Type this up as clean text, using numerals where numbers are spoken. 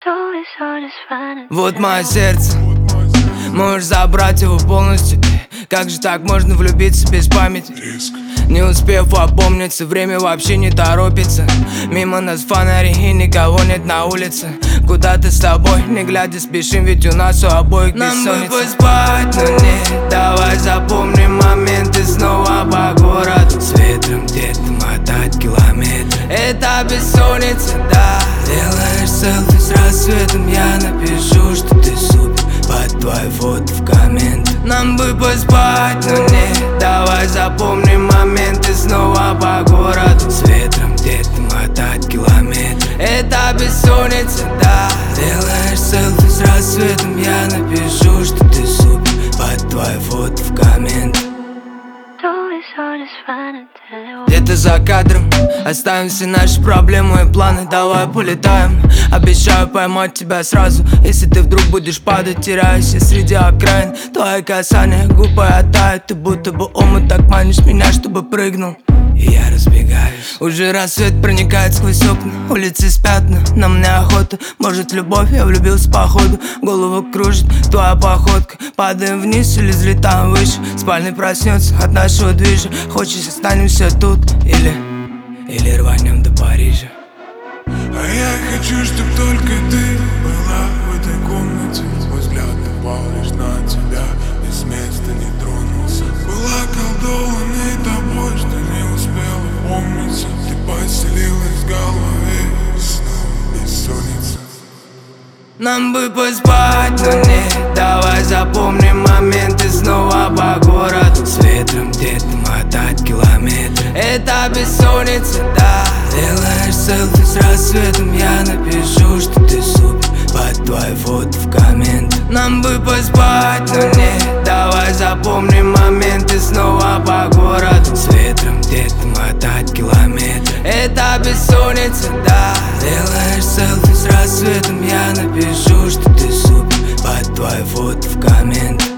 Вот мое сердце, можешь забрать его полностью. Как же так можно влюбиться без памяти? Не успев опомниться, время вообще не торопится. Мимо нас фонари и никого нет на улице. Куда ты с тобой, не глядя спешим, ведь у нас у обоих бессонница. Нам бы поспать, но нет, давай запомним моменты снова по городу. С ветром где-то мотать километры, это бессонница, да. Делаешь селфи с рассветом, я напишу, что ты супер под твои фото в комменты. Нам бы поспать, но нет, давай запомним моменты снова по городу. С ветром где-то мотать километры, это бессонница, да. Делаешь селфи с рассветом, я напишу, что ты супер под твои фото в комменты. Где-то за кадром оставим все наши проблемы и планы. Давай полетаем, обещаю поймать тебя сразу. Если ты вдруг будешь падать, теряюсь я среди окраин. Твои касания губы оттают, ты будто бы омут, так манишь меня, чтобы прыгнул. И я разбегаюсь. Уже рассвет проникает сквозь окна, улицы спят, но нам неохота. Может любовь, я влюбился походу. Голову кружит твоя походка. Падаем вниз или взлетаем выше. Спальный проснется от нашего движа. Хочешь, останемся тут или рванем до Парижа. А я хочу, чтоб только ты была в этой комнате. Мой взгляд упал лишь на тебя и с места не тронулся. Была колдованной тобой, что не успела помниться. Ты поселилась в голове и снова бессонница. Нам бы поспать, но нет, давай запомним моменты снова по городу. С ветром где-то мотать километры, это бессонница, да. Делаешь селфи с рассветом, я напишу, что ты супер под твои фото в комменты. Нам бы поспать, но нет, давай запомним моменты снова по городу. С ветром где-то мотать километры, это бессонница, да. Делаешь селфи с рассветом, я напишу, что ты супер под твои фото в комменты.